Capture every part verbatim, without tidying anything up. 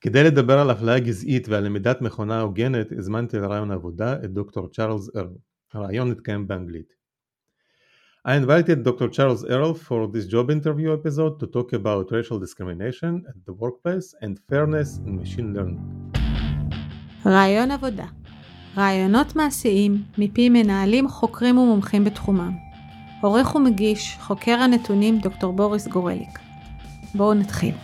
כדי לדבר על אפליה גזעית ועל למידת מכונה הוגנת, הזמנתי לרעיון עבודה את דוקטור צ'ארלס ארל. הרעיון התקיים באנגלית. I invited Doctor Charles Earle for this job interview episode to talk about racial discrimination at the workplace and fairness in machine learning. רעיון עבודה. רעיונות מעשיים מפי מנהלים, חוקרים ומומחים בתחומם. עורך ומגיש חוקר הנתונים דוקטור בוריס גורליק. בואו נתחיל.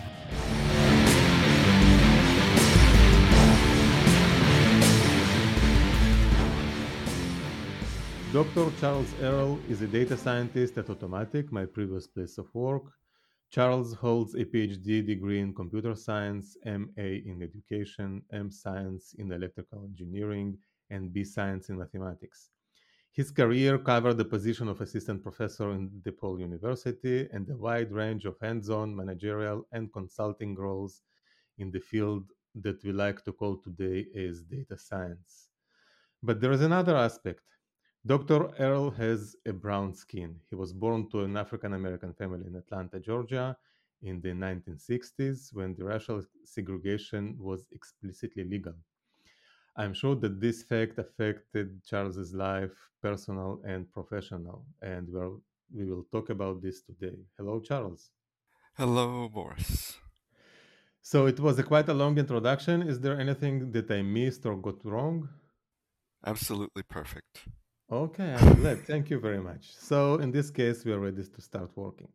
Doctor Charles Earle is a data scientist at Automatic, my previous place of work. Charles holds a PhD degree in computer science, M A in education, M Science in electrical engineering, and B Science in mathematics. His career covered the position of assistant professor in DePaul University and a wide range of hands-on, managerial, and consulting roles in the field that we like to call today as data science. But there is another aspect. Doctor Earle has a brown skin. He was born to an African-American family in Atlanta, Georgia in the nineteen sixties when the racial segregation was explicitly legal. I'm sure that this fact affected Charles's life, personal and professional, and we'll, we will talk about this today. Hello, Charles. Hello, Boris. So it was a quite a long introduction. Is there anything that I missed or got wrong? Absolutely perfect. Okay, I'm glad. Thank you very much. So in this case, we are ready to start working.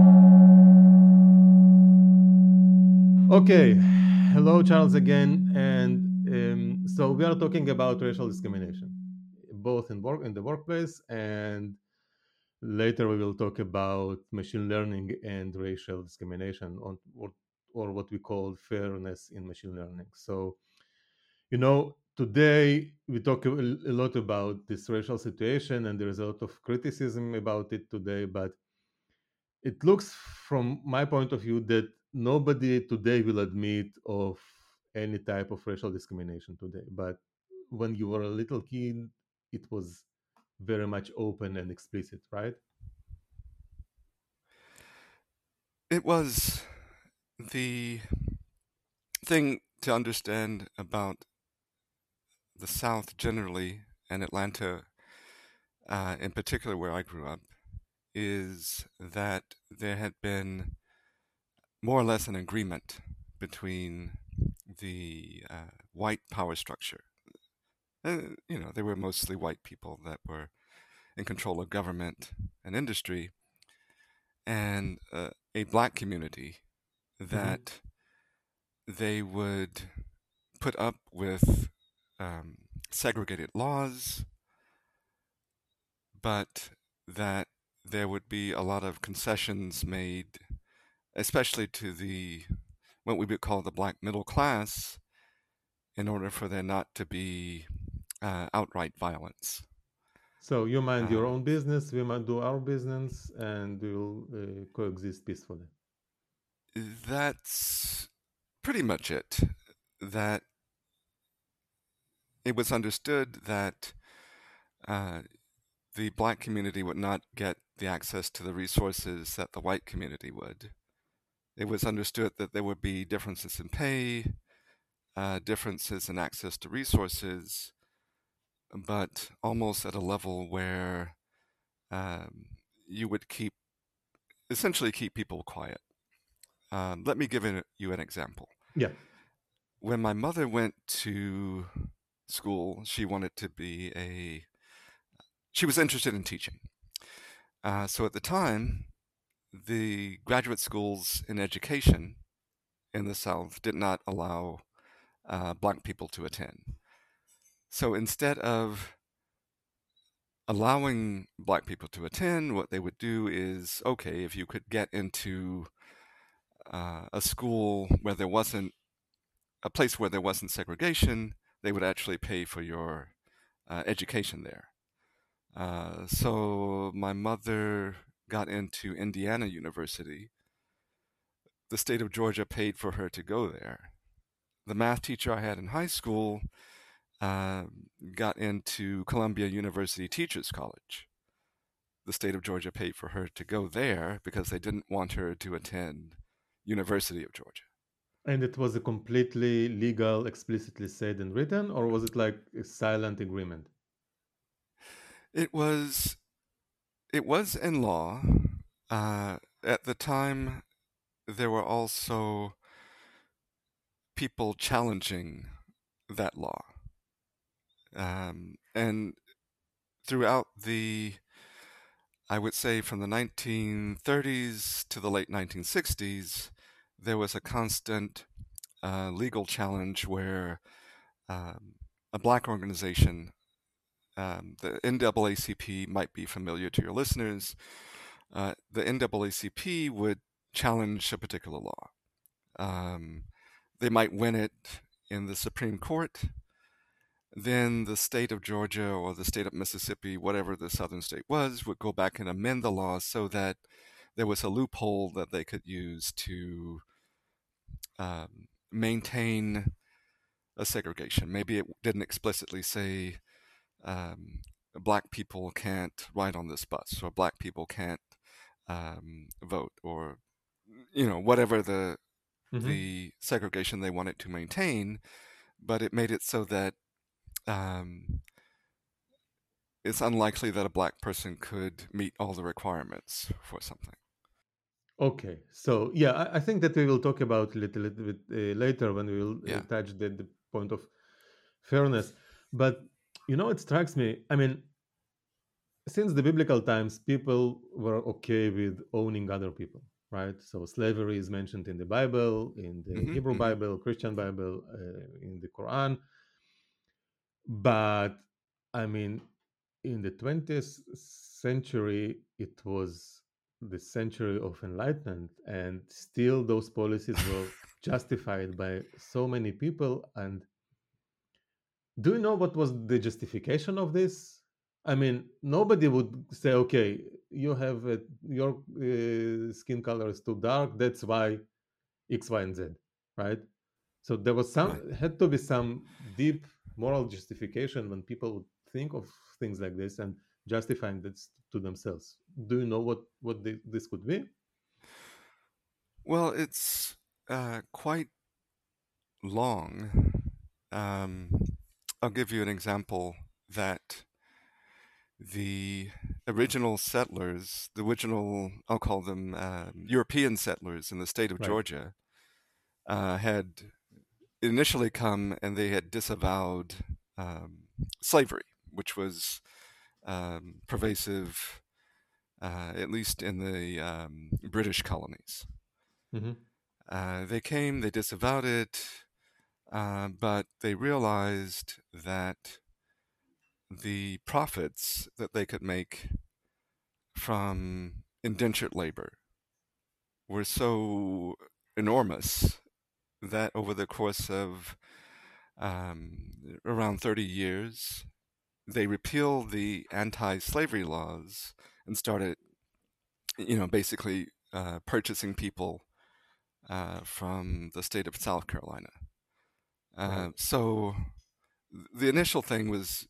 Okay, hello, Charles again. And um, so we are talking about racial discrimination, both in work in the workplace, and later we will talk about machine learning and racial discrimination, on or, or what we call fairness in machine learning. So, you know, today we talk a, a lot about this racial situation, and there is a lot of criticism about it today, but it looks from my point of view that nobody today will admit of any type of racial discrimination today. But when you were a little kid, it was very much open and explicit, right? It was the thing to understand about the South generally, and Atlanta uh, in particular, where I grew up, is that there had been more or less an agreement between the uh, white power structure. Uh, you know, they were mostly white people that were in control of government and industry, and uh, a black community that mm-hmm. they would put up with um, segregated laws, but that there would be a lot of concessions made, especially to the what we would call the black middle class, in order for there not to be uh, outright violence. So you mind uh, your own business, we might do our business, and we'll uh, coexist peacefully. That's pretty much it. That it was understood that uh, the black community would not get the access to the resources that the white community would. It was understood that there would be differences in pay, uh, differences in access to resources, but almost at a level where um, you would keep, essentially keep people quiet. Um, let me give you an example. Yeah. When my mother went to school, she wanted to be a, she was interested in teaching. Uh, so at the time, the graduate schools in education in the South did not allow uh, black people to attend. So instead of allowing black people to attend, what they would do is, okay, if you could get into uh, a school where there wasn't, a place where there wasn't segregation, they would actually pay for your uh, education there. Uh, so my mother got into Indiana University. The state of Georgia paid for her to go there. The math teacher I had in high school uh, got into Columbia University Teachers College. The state of Georgia paid for her to go there because they didn't want her to attend University of Georgia. And it was a completely legal, explicitly said and written, or was it like a silent agreement? It was it was in law. Uh, at the time, there were also people challenging that law. Um, and throughout the, I would say from the nineteen thirties to the late nineteen sixties, there was a constant uh, legal challenge where um, a black organization, um, the N double A C P might be familiar to your listeners, uh, the N double A C P would challenge a particular law. Um, they might win it in the Supreme Court. Then the state of Georgia or the state of Mississippi, whatever the southern state was, would go back and amend the law so that there was a loophole that they could use to um, maintain a segregation. Maybe it didn't explicitly say um, black people can't ride on this bus, or black people can't um, vote, or you know whatever the Mm-hmm. the segregation they wanted to maintain, but it made it so that um, it's unlikely that a black person could meet all the requirements for something. Okay, so yeah, I, I think that we will talk about a little, little bit uh, later when we will uh, Yeah. touch the, the point of fairness. But you know, it strikes me. I mean, since the biblical times, people were okay with owning other people, right? So slavery is mentioned in the Bible, in the Mm-hmm, Hebrew mm-hmm. Bible, Christian Bible, uh, in the Quran. But I mean, in the twentieth century, it was the century of enlightenment, and still those policies were justified by so many people. And do you know what was the justification of this? I mean, nobody would say, okay, you have a, your uh, skin color is too dark, that's why X, Y, and Z, right? So there was some, Right. had to be some deep moral justification when people would think of things like this and justifying this to themselves. Do you know what what the, this could be? Well, it's uh, quite long. Um, I'll give you an example that the original settlers, the original, I'll call them uh, European settlers in the state of Right. Georgia, uh, had initially come and they had disavowed um, slavery, which was um, pervasive, uh, at least in the um, British colonies. Mm-hmm. Uh, they came, they disavowed it, uh, but they realized that the profits that they could make from indentured labor were so enormous that over the course of um, around thirty years, they repealed the anti-slavery laws and started, you know, basically uh, purchasing people uh, from the state of South Carolina. Uh, Right. So the initial thing was,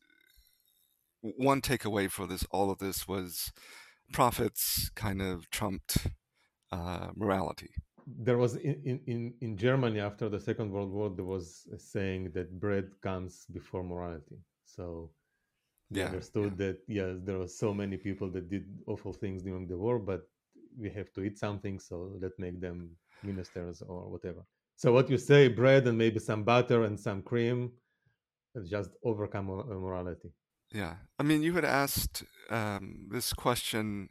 one takeaway for this, all of this was profits kind of trumped uh, morality. There was in, in, in, in Germany after the Second World War, there was a saying that bread comes before morality. So they Yeah, understood that, yes, there were so many people that did awful things during the war, but we have to eat something, so let's make them ministers or whatever. So what you say, bread and maybe some butter and some cream, just overcome mor- morality. yeah. I mean, you had asked um, this question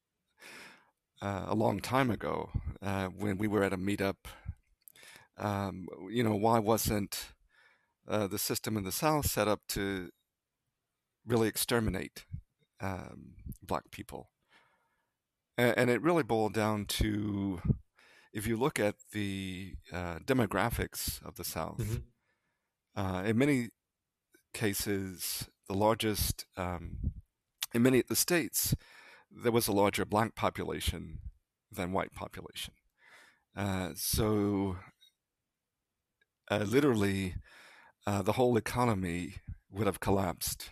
uh, a long time ago uh, when we were at a meetup. Um, you know, why wasn't uh, the system in the South set up to really exterminate um, black people? And, and it really boiled down to, if you look at the uh, demographics of the South, Mm-hmm. uh, in many cases, the largest, um, in many of the states, there was a larger black population than white population. Uh, so uh, literally, uh, the whole economy would have collapsed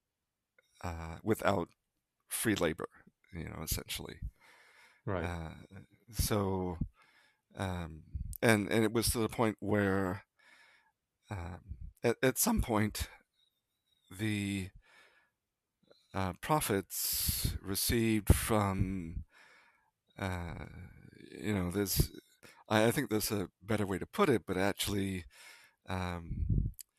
uh, without free labor, you know, essentially. Right. Uh, so, um, and and it was to the point where um, at, at some point the uh, profits received from uh, you know there's I, I think there's a better way to put it, but actually um,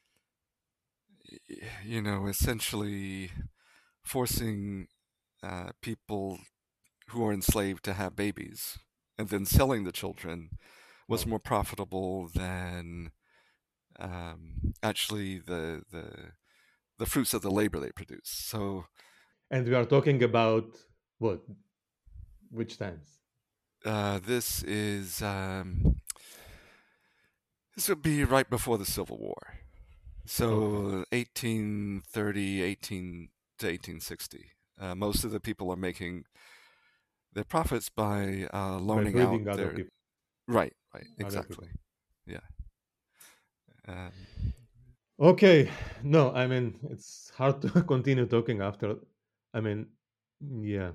you know essentially forcing uh, people who are enslaved to have babies and then selling the children was Wow. more profitable than um, actually the the the fruits of the labor they produce. So, And we are talking about what? Which times? uh, this is um, this would be right before the Civil War. So Okay. eighteen thirty, eighteen to eighteen sixty. Uh, most of the people are making their profits by uh, By loaning out breeding other their people. right, right, Other exactly, people. yeah. Um, Okay. No, I mean it's hard to continue talking after. I mean, yeah.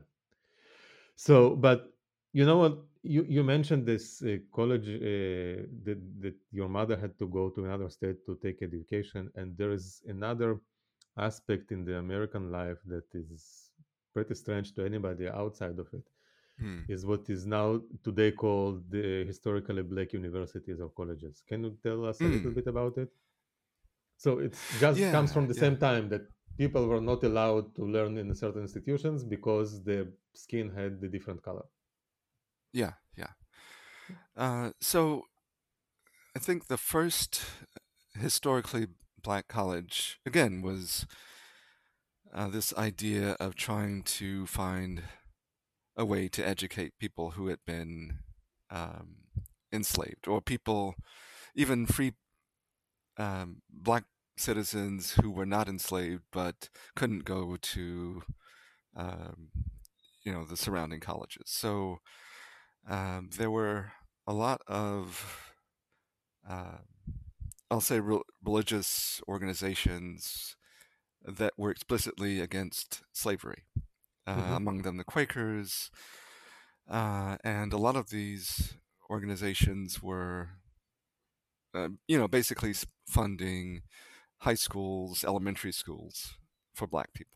So, but you know what? You you mentioned this uh, college uh, that that your mother had to go to another state to take education, and there is another aspect in the American life that is pretty strange to anybody outside of it. hmm. Is what is now today called the historically black universities or colleges. Can you tell us a little Mm. bit about it? So it's just comes Yeah, from the yeah, same time that people were not allowed to learn in certain institutions because the skin had the different color. yeah, yeah. Uh, so I think the first historically black college, again, was uh, this idea of trying to find a way to educate people who had been um, enslaved, or people, even free um, black citizens who were not enslaved but couldn't go to, um, you know, the surrounding colleges. So um, there were a lot of uh, I'll say re- religious organizations that were explicitly against slavery, uh, Hmm. among them the Quakers, uh, and a lot of these organizations were, uh, you know, basically funding high schools, elementary schools for black people.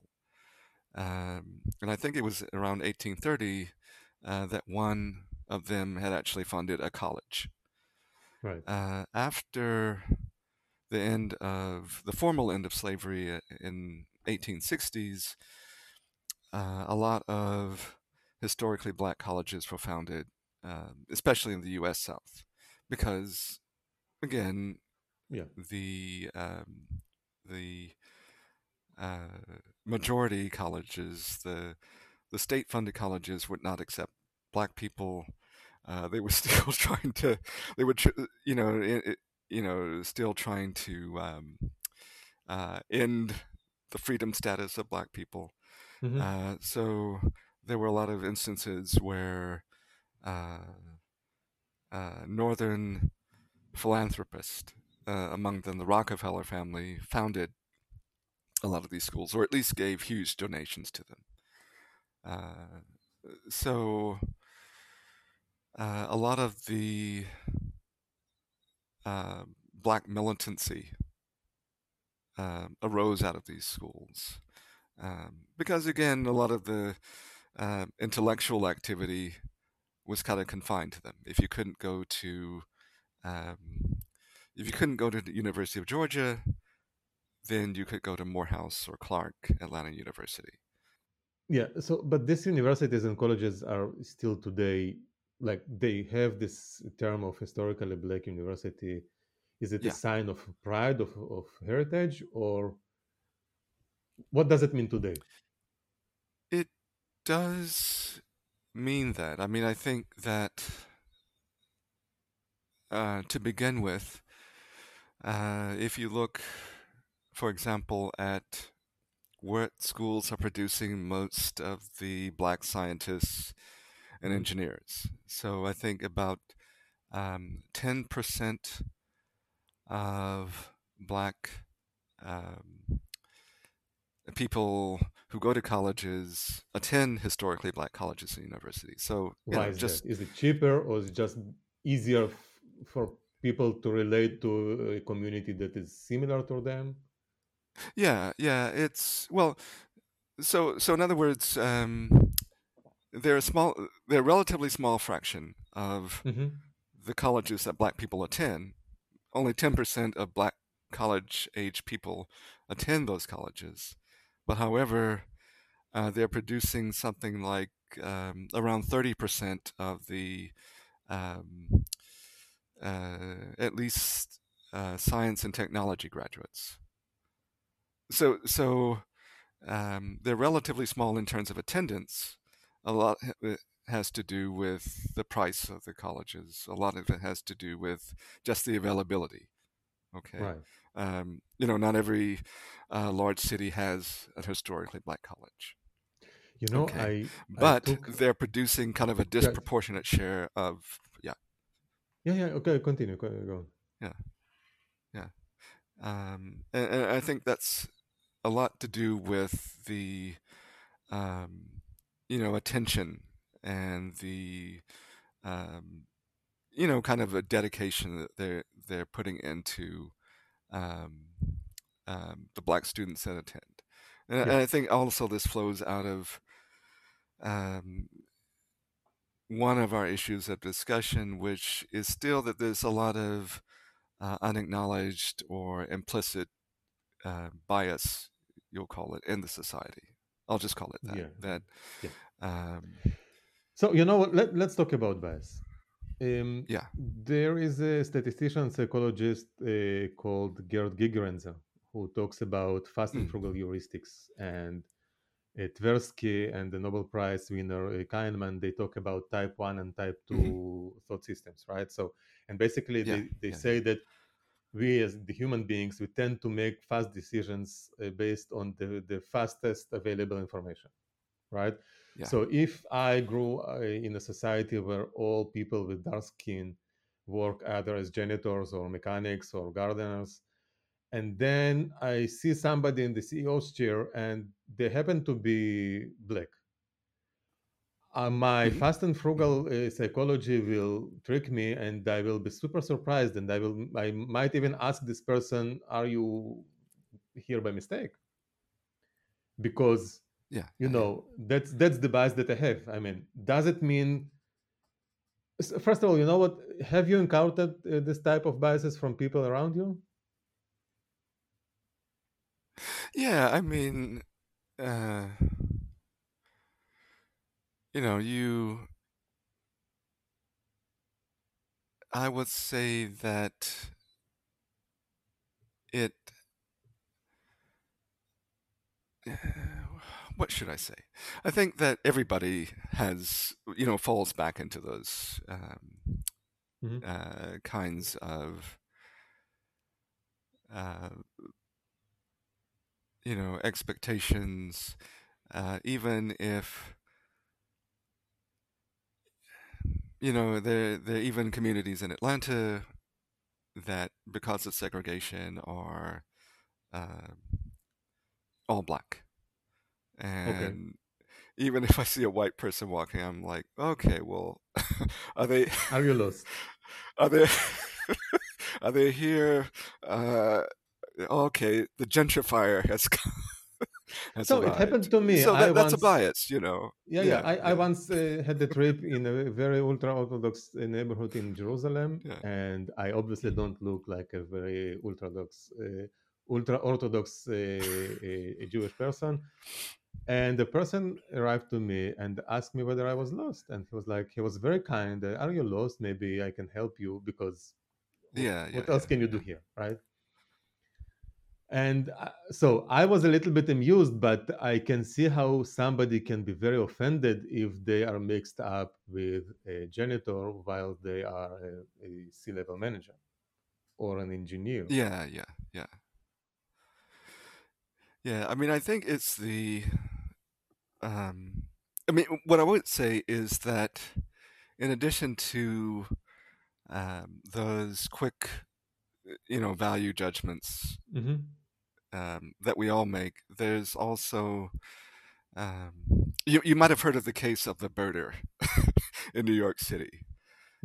Um, and I think it was around eighteen thirty uh, that one of them had actually funded a college. Right. Uh, after the end of the formal end of slavery uh, in eighteen sixties, uh, a lot of historically black colleges were founded, um, especially in the U S South, because again, Yeah. the um, the uh, majority colleges, the the state-funded colleges, would not accept black people. Uh, they were still trying to, they were, you know, it, it, you know, still trying to um, uh, end the freedom status of black people. Hmm. Uh, so there were a lot of instances where uh, uh, northern philanthropists, uh, among them the Rockefeller family, founded a lot of these schools, or at least gave huge donations to them. Uh, so uh, a lot of the uh, black militancy uh, arose out of these schools. Um, because again, a lot of the uh, intellectual activity was kind of confined to them. If you couldn't go to, um, if you couldn't go to the University of Georgia, then you could go to Morehouse or Clark Atlanta University. Yeah. So, but these universities and colleges are still today like they have this term of historically black university. Is it a Yeah, sign of pride of, of heritage, or what does it mean today? it does mean that. I mean, I think that uh, to begin with, uh, if you look, for example, at what schools are producing most of the black scientists and Hmm. engineers. So I think about um, ten percent of black um, people who go to colleges attend historically black colleges and universities. So, you Why know, is that? just Is it cheaper or is it just easier? for people to relate to a community that is similar to them? Yeah, yeah. It's well, so so in other words, um, they're a small, they're a relatively small fraction of Mm-hmm. the colleges that Black people attend. Only ten percent of Black college-age people attend those colleges, but however, uh, they're producing something like um, around thirty percent of the um, uh, at least uh, science and technology graduates. So so um, they're relatively small in terms of attendance. A lot has to do with the price of the colleges. A lot of it has to do with just the availability. Okay, Right. um, you know, not every uh, large city has a historically Black college. You know, Okay, I I but took they're producing kind of a yeah disproportionate share of yeah, yeah yeah okay continue go, go on. yeah, yeah. Um, and, and I think that's a lot to do with the um, you know, attention and the um, you know, kind of a dedication that they're they're putting into um, um, the Black students that attend. And, and Yeah. I think also this flows out of um, one of our issues of discussion, which is still that there's a lot of uh, unacknowledged or implicit uh, bias, you'll call it, in the society. I'll just call it that. Yeah. That Yeah. um, So you know what? Let, let's talk about bias. Um, yeah. there is a statistician psychologist uh, called Gerd Gigerenzer who talks about fast and Mm. frugal heuristics, and uh, Tversky and the Nobel Prize winner uh, Kahneman, they talk about type one and type hmm two thought systems, right? So, and basically Yeah. they, they Yeah. say that we as the human beings, we tend to make fast decisions uh, based on the, the fastest available information, right? Yeah. So if I grew uh, in a society where all people with dark skin work either as janitors or mechanics or gardeners, and then I see somebody in the C E O's chair and they happen to be black, uh, my hmm fast and hmm frugal uh, psychology will trick me, and I will be super surprised, and I will I might even ask this person, "Are you here by mistake?" Because Yeah. you Yeah. Yeah. know that's that's the bias that I have. I mean, does it mean? s- First of all, you know what? Have you encountered uh, this type of biases from people around you? Yeah. I mean, uh, you know, you. I would say that it. What should I say? I think that everybody has, you know, falls back into those um, Hmm. uh, kinds of, uh, you know, expectations, uh, even if, you know, there there are even communities in Atlanta that, because of segregation, are uh, all black. Okay. And even if I see a white person walking, I'm like, okay, well, are they Are you lost? are they are they here? Uh, okay, the gentrifier has has So it happened arrived. to me. So I that that's a once bias, you know. Yeah, yeah. Yeah, I, I yeah, once uh, had a trip in a very ultra Orthodox uh, neighborhood in Jerusalem, yeah. and I obviously don't look like a very ultra-orthodox, uh, ultra Orthodox uh, a, a Jewish person. And the person arrived to me and asked me whether I was lost, and he was like, he was very kind. Uh, Are you lost? Maybe I can help you because what, Yeah, yeah, what else yeah, can you do yeah. here, right? And uh, so I was a little bit amused, but I can see how somebody can be very offended if they are mixed up with a janitor while they are a, a C-level manager or an engineer. Yeah, yeah, yeah. Yeah, I mean, I think it's the um I mean, what I would say is that in addition to um, those quick, you know, value judgments Hmm. um, that we all make, there's also um, you you might have heard of the case of the birder in New York City.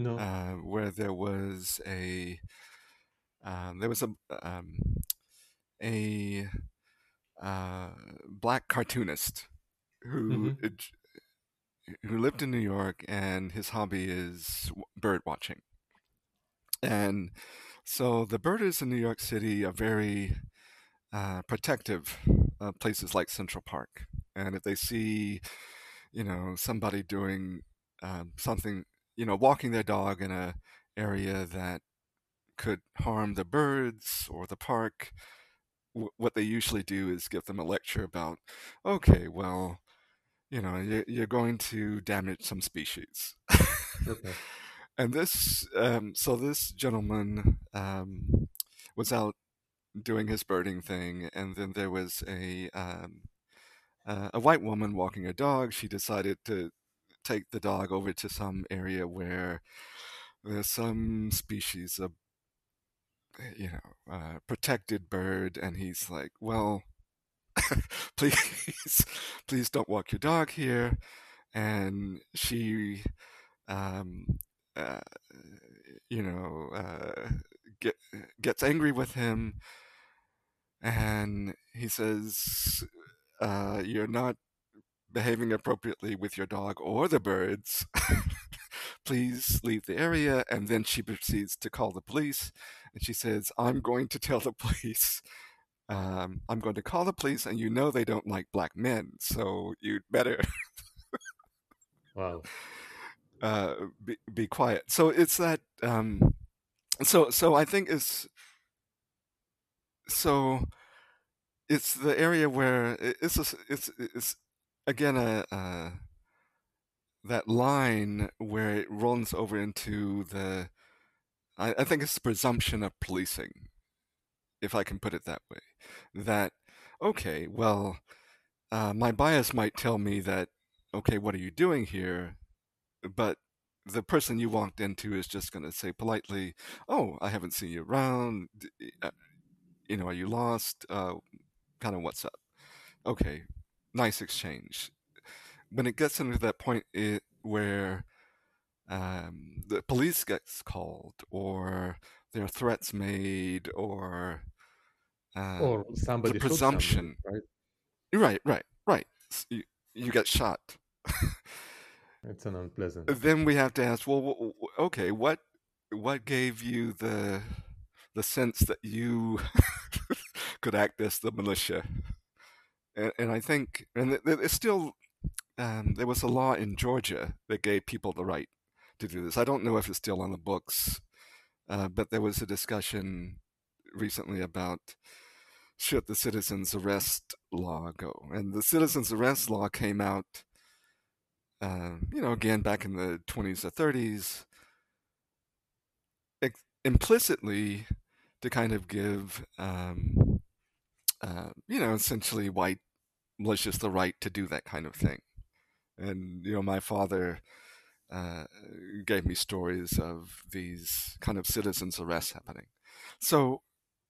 No. uh, where there was a um, there was a um, a uh, black cartoonist who Mm-hmm. who lived in New York, and his hobby is bird watching. And so the birders in New York City are very uh, protective of places like Central Park. And if they see, you know, somebody doing um, something, you know, walking their dog in a area that could harm the birds or the park, w- what they usually do is give them a lecture about, okay, well, you know, you're, you're going to damage some species. Okay. And this, um, so this gentleman um, was out doing his birding thing, and then there was a um, uh, a white woman walking a dog. She decided to take the dog over to some area where there's some species of, you know, uh, protected bird, and he's like, well, please, please don't walk your dog here. And she, um, uh, you know, uh, get, gets angry with him, and he says, uh, "You're not behaving appropriately with your dog or the birds. Please leave the area." And then she proceeds to call the police, and she says, "I'm going to tell the police. Um, I'm going to call the police, and you know they don't like black men, so you'd better Wow. uh, be, be quiet." So it's that. Um, so so I think it's so it's the area where it's a, it's it's again a, a that line where it runs over into the I, I think it's the presumption of policing, if I can put it that way. That okay, well, uh, my bias might tell me that okay, what are you doing here? But the person you walked into is just going to say politely, "Oh, I haven't seen you around. uh, You know, are you lost? Uh, kind of what's up?" Okay, nice exchange. When it gets into that point it, where um, the police gets called, or there are threats made, or Or um, the somebody shoots somebody, presumption. right? Right, right, right. You, you get shot. It's an unpleasant. Then we have to ask, well, okay, what what gave you the the sense that you could act as the militia? And, and I think, and it's still, um, there was a law in Georgia that gave people the right to do this. I don't know if it's still on the books, uh, but there was a discussion recently about should the citizens arrest law go, and the citizens arrest law came out, uh, you know, again back in the twenties or thirties, ex- implicitly to kind of give, um, uh, you know, essentially white militias the right to do that kind of thing. And you know, my father uh, gave me stories of these kind of citizens arrests happening. So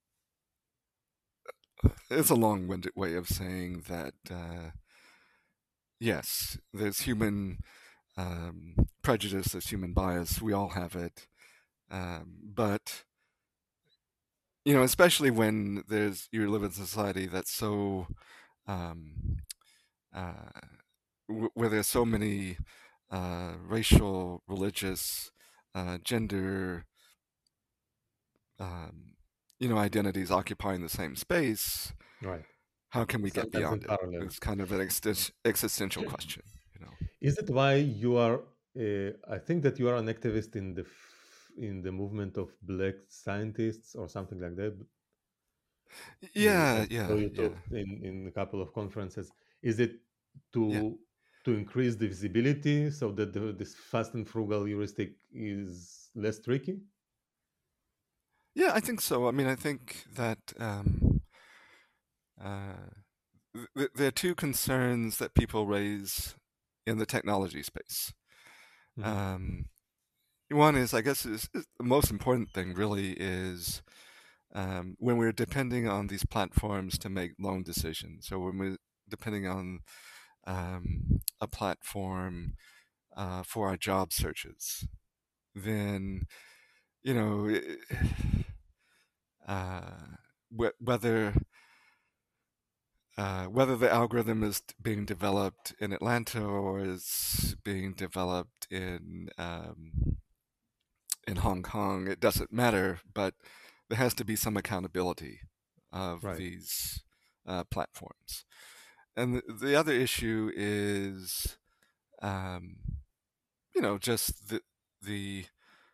it's a long-winded way of saying that uh, yes, there's human um, prejudice, there's human bias. We all have it, um, but you know, especially when there's you live in a society that's so um, uh, w- where there's so many uh, racial, religious, uh, gender, um, you know, identities occupying the same space. Right. How can we get Sometimes in beyond it? parallel. It's kind of an existen- existential question, you know. Is it why you are? Uh, I think that you are an activist in the f- in the movement of Black scientists or something like that. You, I Yeah, saw yeah, you yeah, talked in in a couple of conferences. Is it yeah. to to increase the visibility so that the, this fast and frugal heuristic is less tricky? Yeah, I think so. I mean, I think that um, uh, th- there are two concerns that people raise in the technology space. Mhm. Um, one is, I guess, is, is the most important thing really is um, when we're depending on these platforms to make loan decisions, or when we're depending on um, a platform uh, for our job searches. then, you know, uh, wh- whether uh, whether the algorithm is being developed in Atlanta or is being developed in um, in Hong Kong, it doesn't matter. But there has to be some accountability of Right. these uh, platforms. And the, the other issue is, um, you know, just the the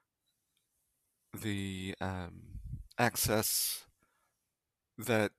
the um, access that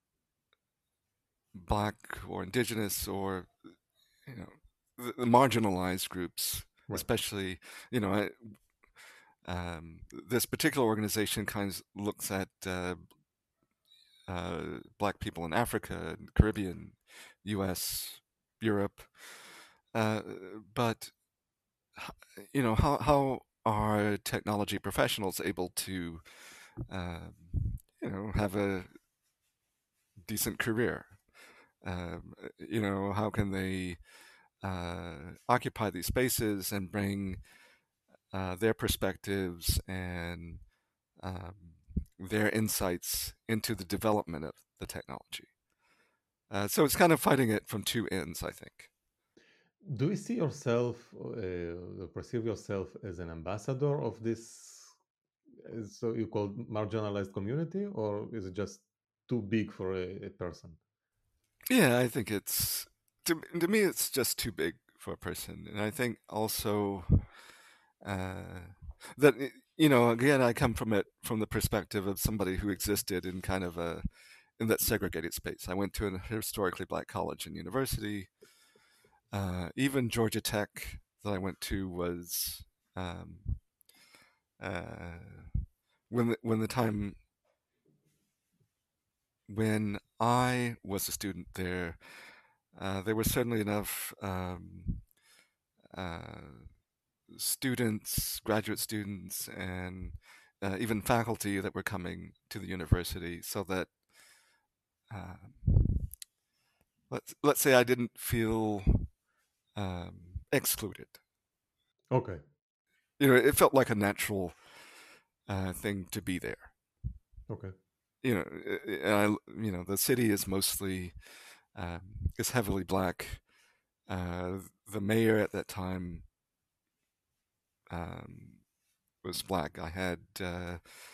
Black or Indigenous or, you know, the, the marginalized groups, Right. especially, you know, I, um, this particular organization kind of looks at uh, uh, Black people in Africa, Caribbean, U S, Europe, uh, but you know, how how are technology professionals able to, um, you know, have a decent career? Um, you know, how can they uh, occupy these spaces and bring uh, their perspectives and um, their insights into the development of the technology? Uh, so it's kind of fighting it from two ends, I think. Do you see yourself, uh, perceive yourself as an ambassador of this, uh, so you called marginalized community, or is it just too big for a, a person? Yeah, I think it's to to me it's just too big for a person, and I think also uh, that y- you know again I come from it from the perspective of somebody who existed in kind of a in that segregated space. I went to an historically black college and university. Uh, even Georgia Tech that I went to was um, uh, when the, when the time when I was a student there, uh, there was certainly enough um, uh, students, graduate students, and uh, even faculty that were coming to the university, so that um, let's let's say I didn't feel um, excluded. Okay. You know, it felt like a natural uh, thing to be there. Okay. You know, and I, you know, the city is mostly um, is heavily black. Uh, the mayor at that time um, was black. I had uh,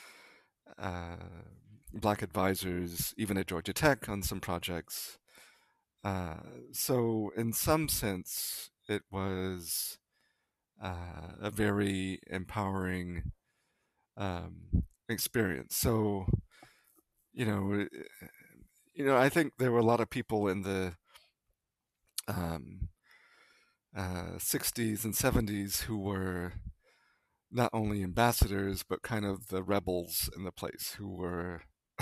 uh, black advisors, even at Georgia Tech, on some projects. Uh, so, in some sense, it was uh, a very empowering um, experience. So, you know, you know, I think there were a lot of people in the um, uh, sixties and seventies who were not only ambassadors but kind of the rebels in the place who were,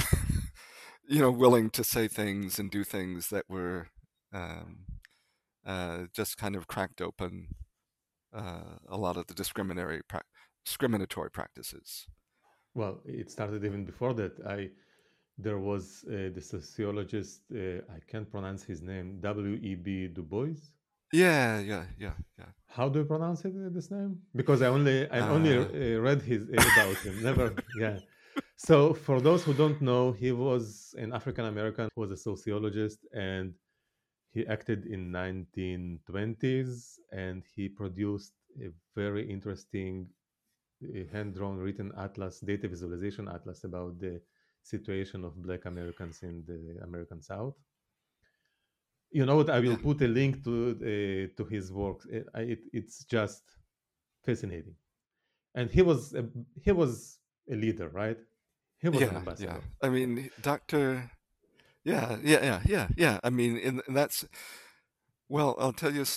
you know, willing to say things and do things that were um, uh, just kind of cracked open uh, a lot of the discriminatory pra- discriminatory practices. Well, it started even before that. I There was uh, the sociologist, uh, I can't pronounce his name, W E B Du Bois. Yeah, yeah, yeah, yeah. How do you pronounce it, uh, this name? Because I only I only Uh, uh, read his uh, about him. Never, yeah. So for those who don't know, he was an African American who was a sociologist, and he acted in nineteen twenties, and he produced a very interesting uh, hand-drawn written atlas, data visualization atlas about the situation of Black Americans in the American South. You know what? I will yeah, put a link to uh, to his works. It, I- it, it's just fascinating. And he was a, he was a leader, right? He was an yeah, yeah. ambassador. I Yeah. mean, Doctor Yeah, yeah, yeah, yeah, yeah. I mean, and, and that's well. I'll tell you s-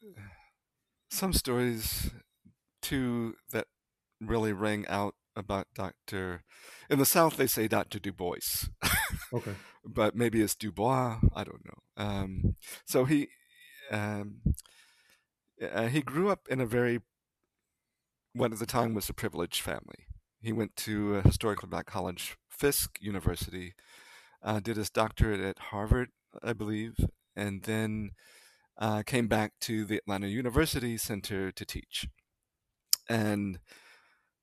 some stories too that really rang out about Doctor In the South, they say Doctor Du Bois, Okay. but maybe it's Dubois. I don't know. Um, so he um, uh, he grew up in a very what at the time was a privileged family. He went to a historically black college, Fisk University, uh, did his doctorate at Harvard, I believe, and then uh, came back to the Atlanta University Center to teach. And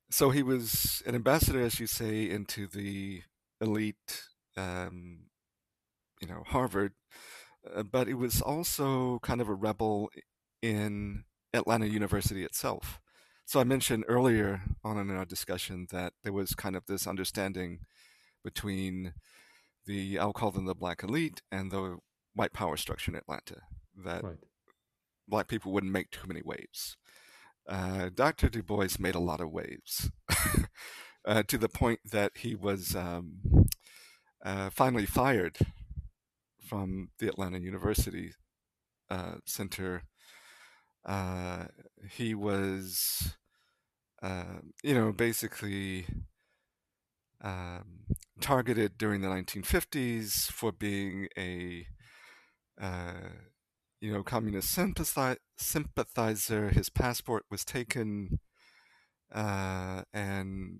so he was an ambassador, as you say, into the elite, um, you know, Harvard, uh, but it was also kind of a rebel in Atlanta University itself. So I mentioned earlier on in our discussion that there was kind of this understanding between the, I'll call them the black elite, and the white power structure in Atlanta, that Right. black people wouldn't make too many waves. Uh, Doctor Du Bois made a lot of waves, uh, to the point that he was um, uh, finally fired from the Atlanta University uh, Center. Uh, he was, uh, you know, basically um, targeted during the nineteen fifties for being a, uh, you know, communist sympathizer. sympathizer. His passport was taken, uh, and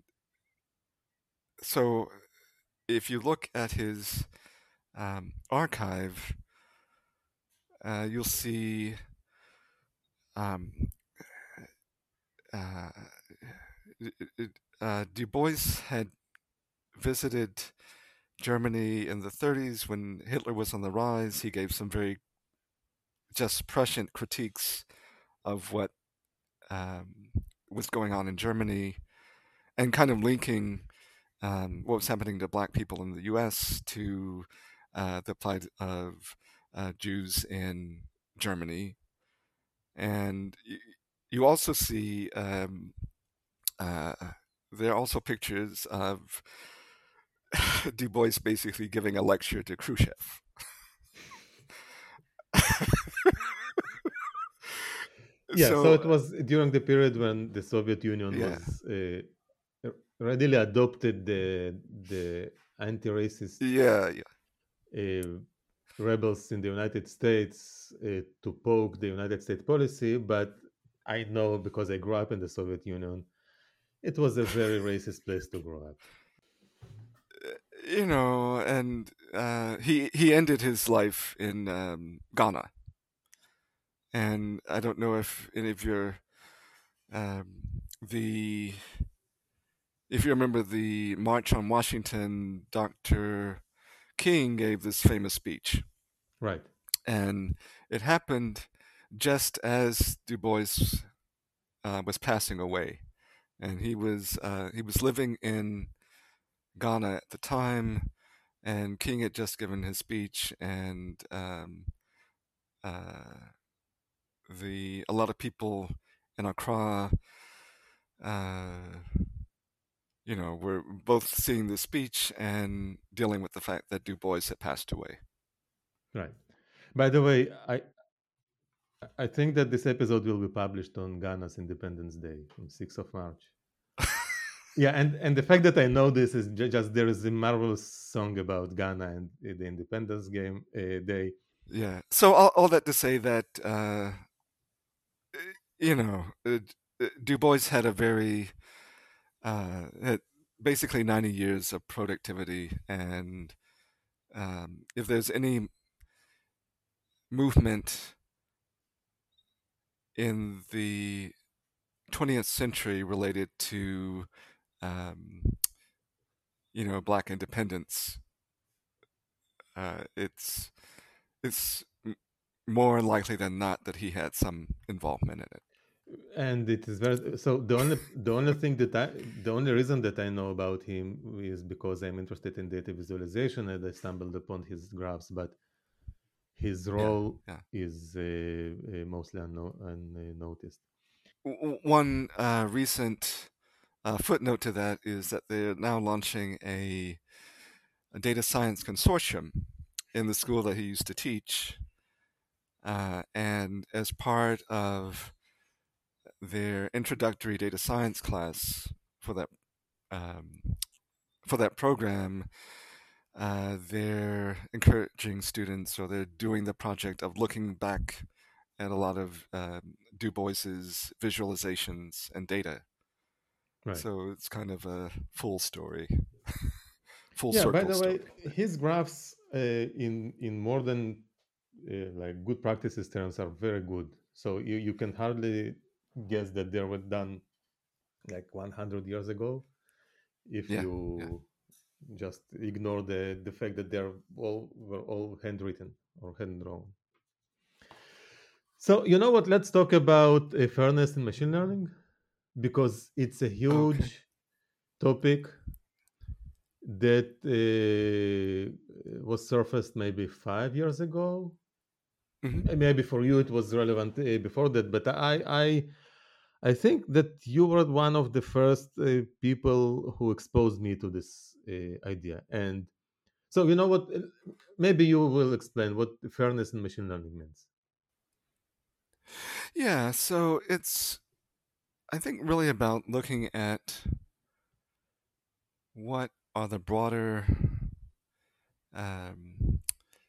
so if you look at his um, archive, uh, you'll see um, uh, uh, Du Bois had visited Germany in the thirties when Hitler was on the rise. He gave some very just prescient critiques of what um, was going on in Germany, and kind of linking um, what was happening to black people in the U S to uh, the plight of uh, Jews in Germany. And y- you also see um, uh, there are also pictures of Du Bois basically giving a lecture to Khrushchev. Yeah, so So it was during the period when the Soviet Union yeah, was uh, readily adopted the the anti-racist yeah, yeah. uh, rebels in the United States uh, to poke the United States policy, but I know because I grew up in the Soviet Union, it was a very racist place to grow up. You know, and uh, he he ended his life in um, Ghana, and I don't know if any of your um, the if you remember the March on Washington, Doctor King gave this famous speech, Right. and it happened just as Du Bois uh, was passing away, and he was uh, he was living in Ghana at the time, and King had just given his speech, and um, uh, the a lot of people in Accra, uh, you know, were both seeing the speech and dealing with the fact that Du Bois had passed away. Right. By the way, I I think that this episode will be published on Ghana's Independence Day, on sixth of March. Yeah, and, and the fact that I know this is ju- just there is a marvelous song about Ghana and uh, the Independence Game uh, Day. Yeah. So all, all that to say that uh, you know, uh, uh, Du Bois had a very uh, had basically ninety years of productivity, and um, if there's any movement in the twentieth century related to um, you know, black independence, uh, it's it's m- more likely than not that he had some involvement in it. And it is very so the only the only thing that I the only reason that I know about him is because I'm interested in data visualization and I stumbled upon his graphs, but his Yeah, role yeah. is uh, uh, mostly unno- unnoticed. W- w- One uh, recent uh, footnote to that is that they're now launching a, a data science consortium in the school that he used to teach, uh, and as part of their introductory data science class for that um, for that program, uh, they're encouraging students, or they're doing the project of looking back at a lot of um, Du Bois's visualizations and data. Right. So it's kind of a full story, full Yeah. By circle the way, story. his graphs uh, in in more than uh, like good practices terms are very good. So you, you can hardly guess that they were done like one hundred years ago, if Yeah, you yeah. just ignore the, the fact that they're all were all handwritten or hand drawn. So you know what? Let's talk about uh, fairness in machine learning, because it's a Okay. huge topic that uh, was surfaced maybe five years ago. Hmm. Maybe for you it was relevant uh, before that, but I, I, I think that you were one of the first uh, people who exposed me to this uh, idea. And so you know what? uh, Maybe you will explain what fairness in machine learning means. Yeah, so it's, I think, really about looking at what are the broader um,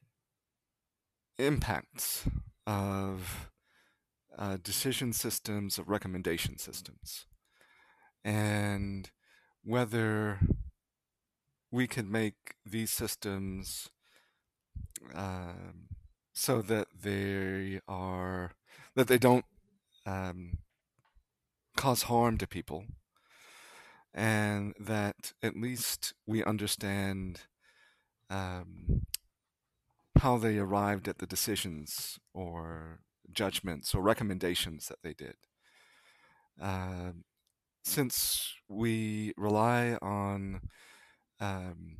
impacts of uh, decision systems, of recommendation systems, and whether we can make these systems um, so that they are that they don't um, cause harm to people, and that at least we understand um, how they arrived at the decisions or judgments or recommendations that they did. Um, since we rely on um,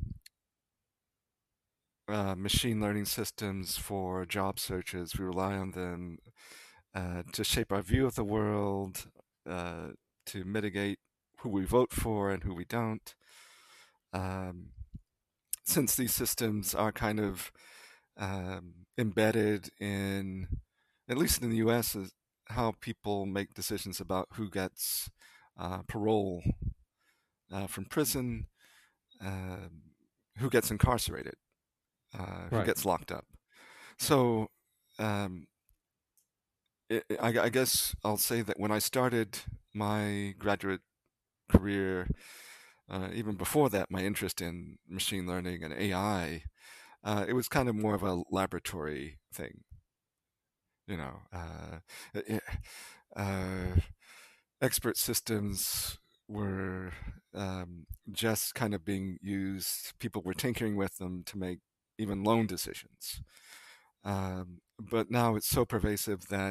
uh, machine learning systems for job searches, we rely on them uh, to shape our view of the world, uh, to mitigate who we vote for and who we don't. Um, since these systems are kind of um, embedded in, at least in the U S, is how people make decisions about who gets uh, parole uh, from prison, uh, who gets incarcerated, uh, who Right. gets locked up. So um, it, I, I guess I'll say that when I started my graduate career, uh, even before that, my interest in machine learning and A I, uh, it was kind of more of a laboratory thing. You know, uh, it, uh, expert systems were um, just kind of being used. People were tinkering with them to make even loan decisions. Um, but now it's so pervasive that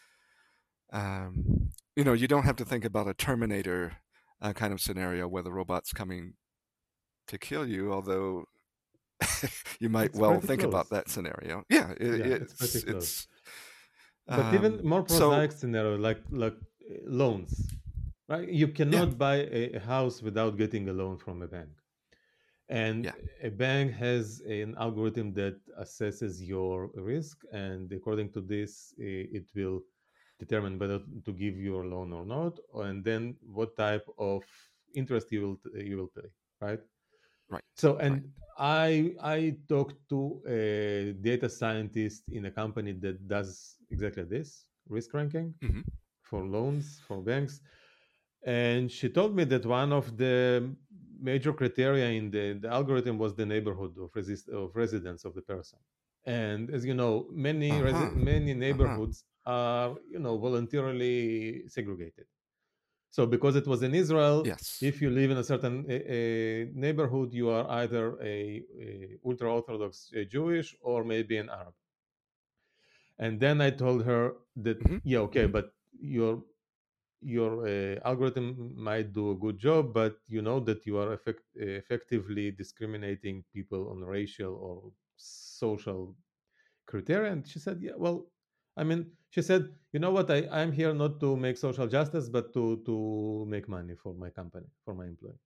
um, you know you don't have to think about a Terminator uh, kind of scenario where the robot's coming to kill you, although you might It's well pretty think about close. that scenario. Yeah, it, Yeah, it's pretty it's close. it's But even um, more so prosaic scenario, like like uh, loans, right? You yeah, cannot buy a, a house without getting a loan from a bank. And yeah, a bank has an algorithm that assesses your risk, and according to this, i- it will determine whether to give you a loan or not, and then what type of interest you will you will pay, right? right, So, right. and I I talked to a data scientist in a company that does exactly this, risk ranking Hmm. for loans for banks, and she told me that one of the major criteria in the, the algorithm was the neighborhood of, resist, of residence of the person. And as you know, many Uh huh. resi- many Uh huh. neighborhoods are, you know, voluntarily segregated. So because it was in Israel, Yes. if you live in a certain uh, uh, neighborhood, you are either a, a ultra orthodox uh, Jewish or maybe an Arab. And then I told her that, Hmm. yeah, okay, Hmm. but your your uh, algorithm might do a good job, but you know that you are effect- effectively discriminating people on racial or social criteria. And she said, yeah, well, I mean, she said, you know what, I, I'm here not to make social justice, but to, to make money for my company, for my employee.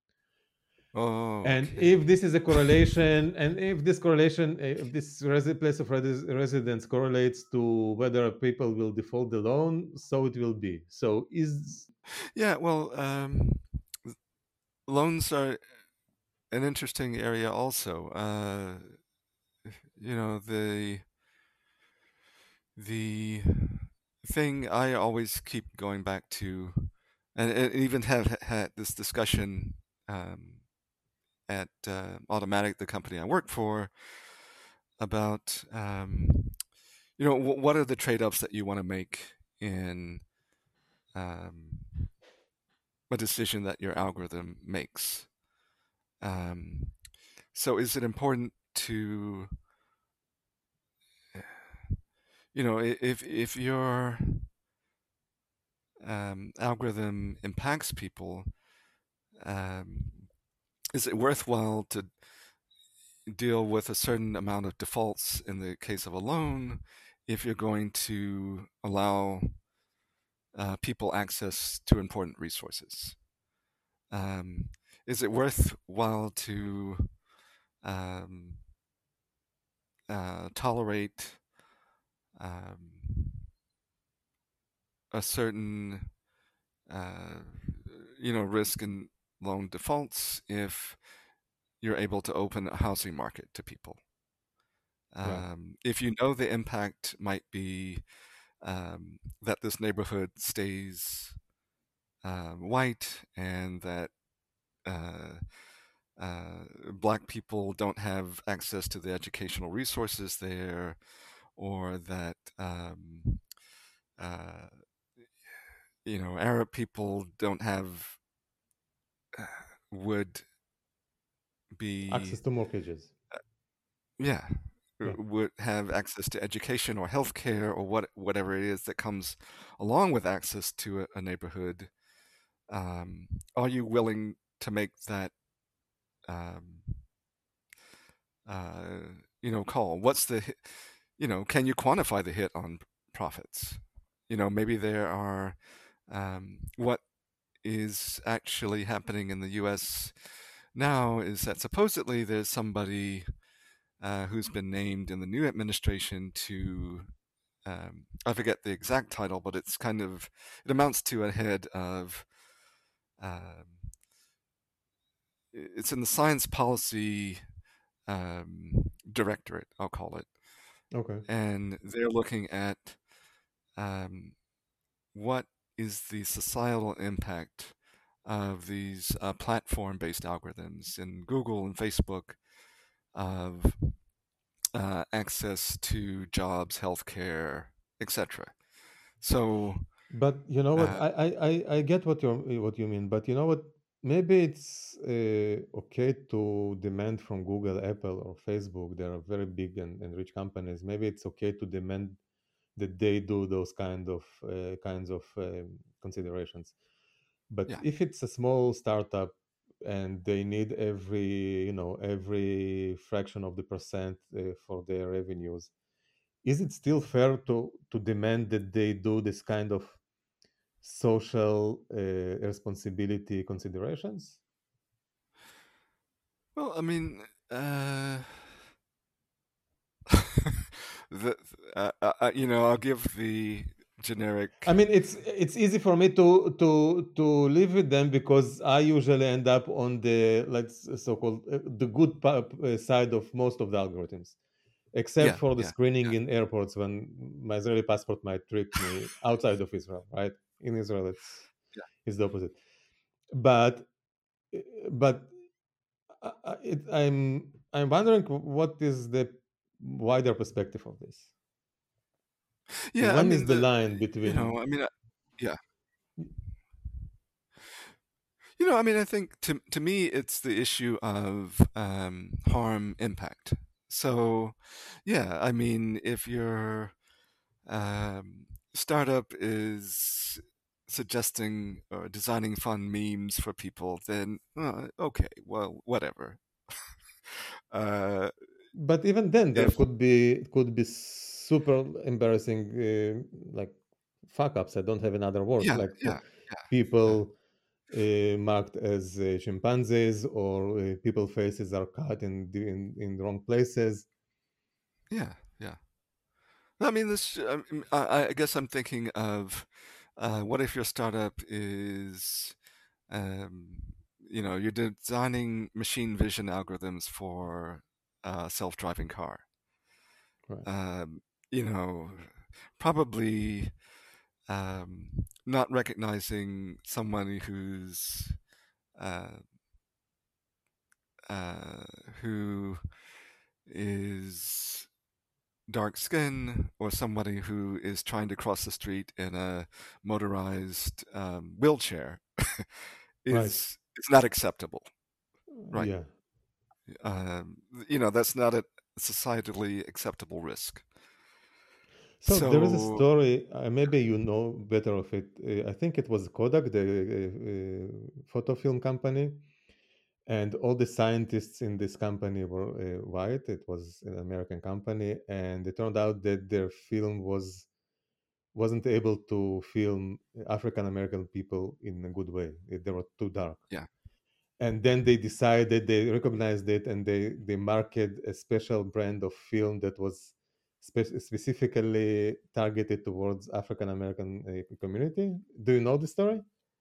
And if Okay. this is a correlation, and if this correlation, if this resi- place of res- residence correlates to whether people will default the loan, so it will be. So is Yeah. Well, um, loans are an interesting area also. Uh, you know, the the thing I always keep going back to, and, and even have had this discussion um, at uh, Automatic, the company I work for, about um, you know w- what are the trade-offs that you want to make in um, a decision that your algorithm makes. Um, so is it important to, you know, if if your um, algorithm impacts people, um, is it worthwhile to deal with a certain amount of defaults in the case of a loan if you're going to allow uh, people access to important resources? Um, is it worthwhile to um, uh, tolerate um, a certain uh, you know risk in loan defaults if you're able to open a housing market to people? Yeah. Um, if you know the impact might be um, that this neighborhood stays uh, white and that uh, uh, black people don't have access to the educational resources there, or that um, uh, you know Arab people don't have uh, would be Access to mortgages. yeah Yeah. would have access to education or healthcare or what whatever it is that comes along with access to a, a neighborhood. Um, are you willing to make that um, uh, you know call? What's the hit, you know can you quantify the hit on profits? You know maybe there are um, what is actually happening in the U S now is that supposedly there's somebody uh, who's been named in the new administration to um, I forget the exact title, but it's kind of it amounts to a head of um, it's in the science policy um, directorate, I'll call it, Okay. and they're looking at um, what is the societal impact of these uh, platform-based algorithms in Google and Facebook of uh, access to jobs, healthcare, et cetera. So, But you know what? uh, I I I I get what you what you mean. But you know what? Maybe it's uh, okay to demand from Google, Apple, or Facebook. They are very big and, and rich companies. Maybe it's okay to demand that they do those kind of uh, kinds of um, considerations. But yeah. if it's a small startup and they need every you know every fraction of the percent uh, for their revenues, is it still fair to to demand that they do this kind of social uh, responsibility considerations? Well, I mean, uh, the, uh, uh, you know, I'll give the generic. I mean, it's it's easy for me to to to live with them because I usually end up on the let's so-called uh, the good pa- uh, side of most of the algorithms, except Yeah, for the yeah, screening yeah, in airports when my Israeli passport might trick me outside of Israel. Right, in Israel, it's yeah. it's the opposite. But uh, but I, I- it, I'm I'm wondering what is the wider perspective of this. Yeah, I When is mean, the the line you between know, I mean, uh, yeah, you know, I mean, I think to to me, it's the issue of um, harm impact. So, yeah, I mean, if your um, startup is suggesting or designing fun memes for people, then uh, okay, well, whatever. uh, but even then there if could be could be super embarrassing uh, like fuck ups. I don't have another word, yeah, like uh, yeah, yeah, people uh, marked as uh, chimpanzees, or uh, people faces are cut in, the- in in the wrong places. yeah, yeah. I mean, this. I, mean, I, I guess I'm thinking of uh, what if your startup is, um, you know, you're designing machine vision algorithms for a self-driving car. Right. Um, you know, probably um, not recognizing someone who's uh, uh, who is dark skin or somebody who is trying to cross the street in a motorized um, wheelchair is Right. is not acceptable, right? Yeah. Um, you know, that's not a societally acceptable risk. So there is a So story, uh, maybe you know better of it. Uh, I think it was Kodak, the uh, uh, photo film company, and all the scientists in this company were uh, white. It was an American company, and it turned out that their film was wasn't able to film African American people in a good way. They were too dark. yeah, And then they decided, they recognized it, and they they marketed a special brand of film that was spe- specifically targeted towards African American uh, community. Do you know the story?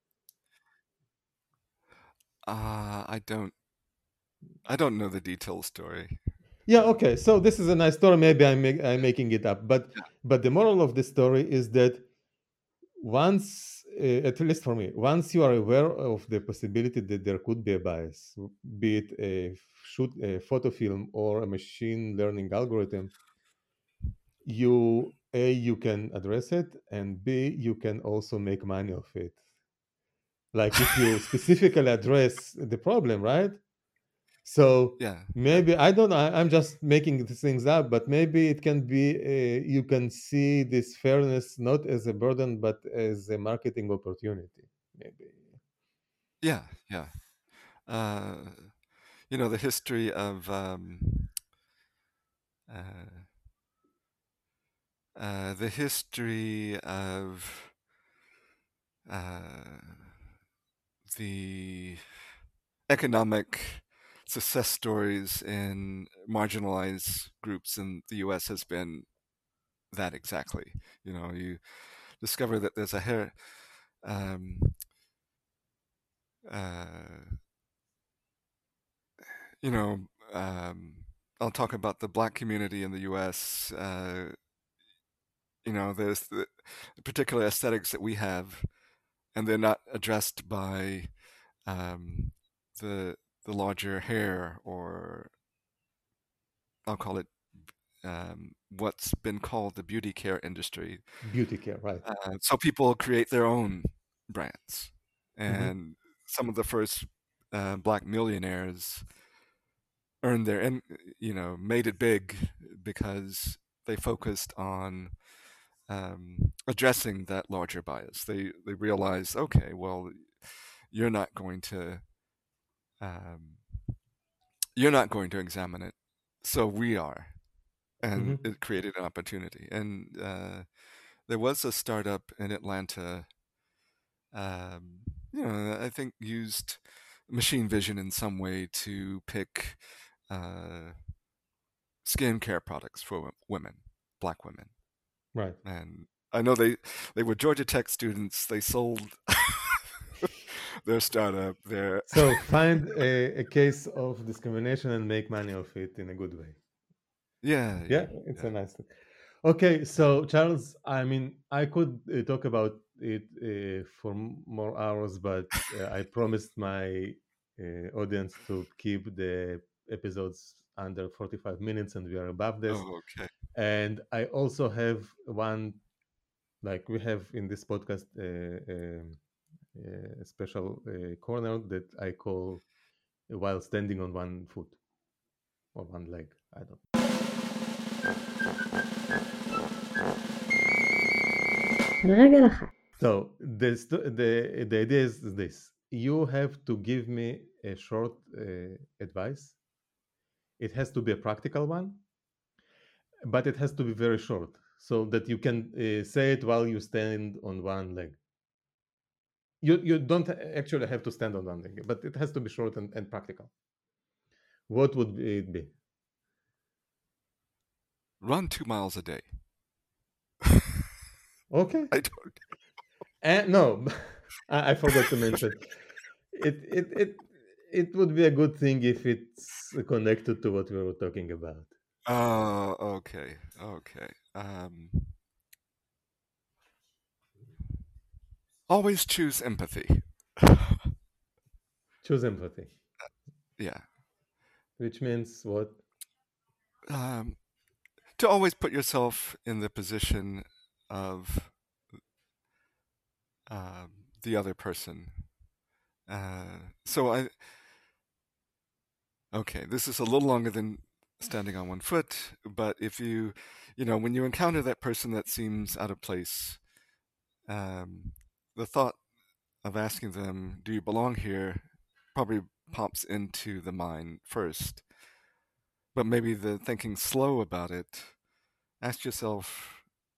uh, I don't I don't know the detailed story. Yeah, okay, so this is a nice story. Maybe i'm, make, I'm making it up, but Yeah, but the moral of the story is that once, uh, at least for me, once you are aware of the possibility that there could be a bias, be it a shoot a photo film or a machine learning algorithm, you a you can address it, and b you can also make money of it. Like if you specifically address the problem, right? So yeah, yeah, maybe, I don't know, I- I'm just making these things up, but maybe it can be uh, you can see this fairness not as a burden but as a marketing opportunity, maybe. yeah, yeah. Uh, you know, the history of um, uh, uh, the history of uh, the economic success stories in marginalized groups in the U S has been that exactly. You know, you discover that there's a hair, um, uh, you know, um, I'll talk about the Black community in the U S. Uh, you know, there's the particular aesthetics that we have, and they're not addressed by um, the the larger hair, or I'll call it um, what's been called the beauty care industry. Beauty care, right? Uh, so people create their own brands, Mm-hmm. and some of the first uh, Black millionaires earned their, and you know, made it big because they focused on um, addressing that larger bias. They they realized, okay, well, you're not going to um, you're not going to examine it, so we are, and Mm-hmm. it created an opportunity. And uh, there was a startup in Atlanta, um, you know, I think used machine vision in some way to pick uh, skincare products for women, Black women. Right. And I know they they were Georgia Tech students. They sold their startup. Their So find a, a case of discrimination and make money of it in a good way. yeah, Yeah, yeah, it's yeah. a nice thing. Okay, so Charles, I mean, I could uh, talk about it uh, for m- more hours, but uh, I promised my uh, audience to keep the episodes under forty-five minutes, and we are above this. Oh, okay. And I also have one, like we have in this podcast, uh, um, uh, a special uh, corner that I call while standing on one foot or one leg. I don't know. רגל אחת. So the, st- the the idea is this: you have to give me a short uh, advice. It has to be a practical one, but it has to be very short, so that you can uh, say it while you stand on one leg. You you don't actually have to stand on one leg, but it has to be short and, and practical. What would it be? Run two miles a day. Okay. I don't. And no, I, I forgot to mention it. It it it would be a good thing if it's connected to what we were talking about. Oh, okay, okay. Um, always choose empathy. Choose empathy, Yeah. which means what? Um, to always put yourself in the position of um, the other person, Uh, so I, okay, this is a little longer than standing on one foot, but if you, you know, when you encounter that person that seems out of place, um, the thought of asking them, do you belong here, probably pops into the mind first. But maybe the thinking slow about it, ask yourself,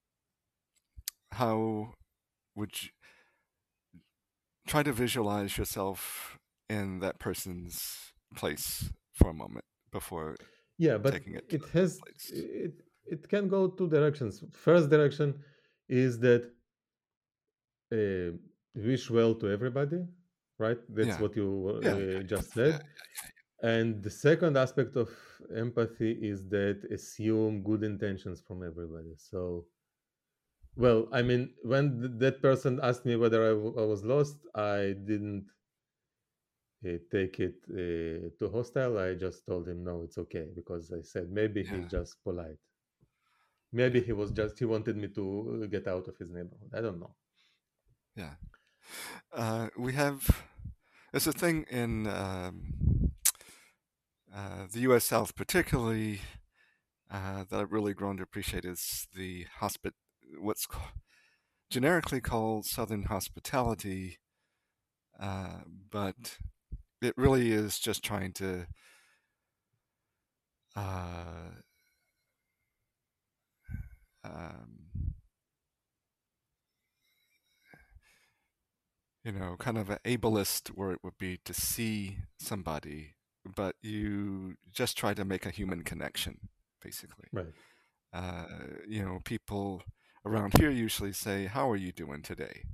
how would you try to visualize yourself in that person's place for a moment before Yeah, but taking it to it that has place. it it can go two directions. First direction is that uh, wish well to everybody, right? That's Yeah. what you Yeah. uh, Yeah. just Yeah. said. And the second aspect of empathy is that assume good intentions from everybody. So, well, I mean, when th- that person asked me whether I, w- I was lost, I didn't uh, take it uh, to hostile. I just told him, no, it's okay, because I said maybe Yeah. he's just polite. Maybe Yeah. he was just, he wanted me to get out of his neighborhood. I don't know. Yeah. Uh, we have, there's a thing in um, uh, the U S South particularly uh, that I've really grown to appreciate is the hospit, what's ca- generically called Southern hospitality, uh, but it really is just trying to uh, um, you know, kind of an ableist where it would be to see somebody, but you just try to make a human connection, basically. Right. Uh, you know, people around here usually say, "How are you doing today?"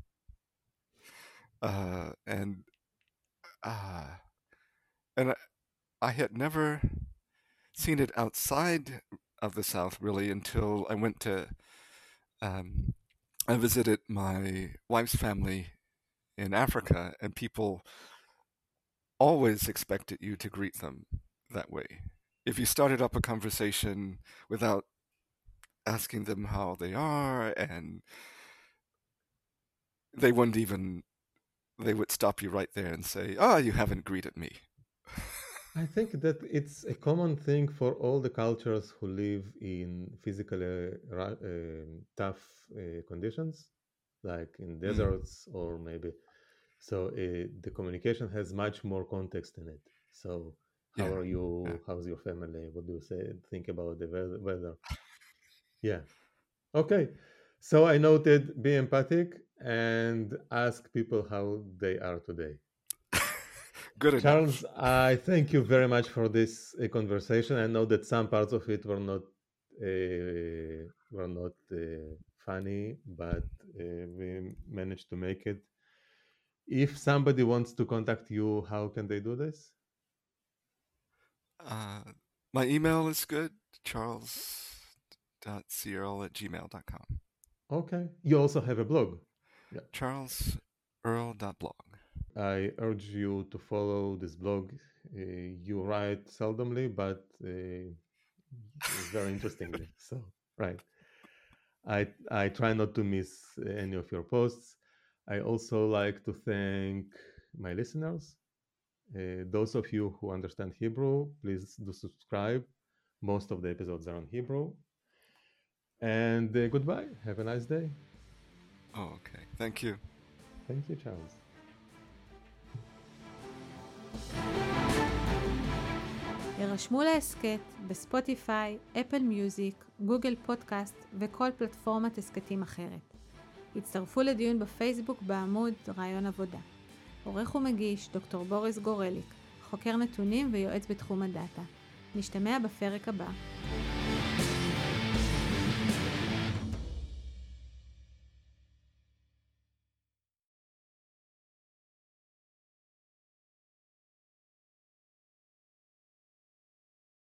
Uh, and uh, and I, I had never seen it outside of the South really until I went to um, I visited my wife's family in Africa, and people always expected you to greet them that way. If you started up a conversation without asking them how they are, and they wouldn't even, they would stop you right there and say, "Ah, oh, you haven't greeted me." I think that it's a common thing for all the cultures who live in physically uh, tough uh, conditions, like in deserts mm. or maybe. So uh, the communication has much more context in it. So how Yeah. are you? Yeah. How's your family? What do you say? Think about the weather. Yeah. Okay. So I noted be empathic and ask people how they are today. Good enough. Charles, I thank you very much for this uh, conversation. I know that some parts of it were not uh, were not uh, funny, but uh, we managed to make it. If somebody wants to contact you, how can they do this? Uh, my email is good, charles.cierl at gmail dot com. Okay. You also have a blog. Yeah. charles earl dot blog. I urge you to follow this blog. Uh, you write seldomly, but uh, very interestingly. So, right. I, I try not to miss any of your posts. I also like to thank my listeners. Uh, those of you who understand Hebrew, please do subscribe. Most of the episodes are on Hebrew. And uh, goodbye. Have a nice day. Oh, okay. Thank you. Thank you, Charles. הרשמו להסקט בספוטיפיי, אפל מיוזיק, גוגל פודקאסט וכל פלטפורמת הסקטים אחרת. הצטרפו לדיון בפייסבוק בעמוד רעיון עבודה. עורך ומגיש דוקטור בוריס גורליק, חוקר נתונים ויועץ בתחום הדאטה. נשתמע בפרק הבא.